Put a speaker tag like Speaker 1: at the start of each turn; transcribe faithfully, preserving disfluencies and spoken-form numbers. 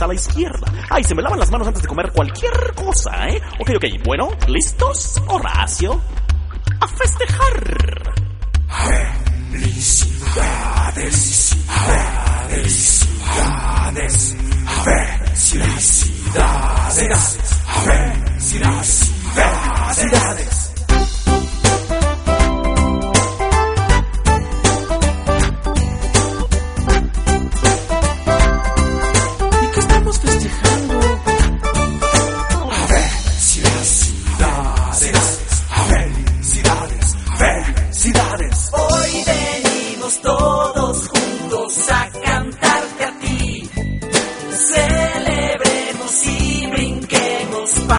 Speaker 1: a la izquierda. Ay, se me lavan las manos antes de comer cualquier cosa, ¿eh? Ok, ok, bueno, ¿listos, Horacio? ¡A festejar!
Speaker 2: Felicidades.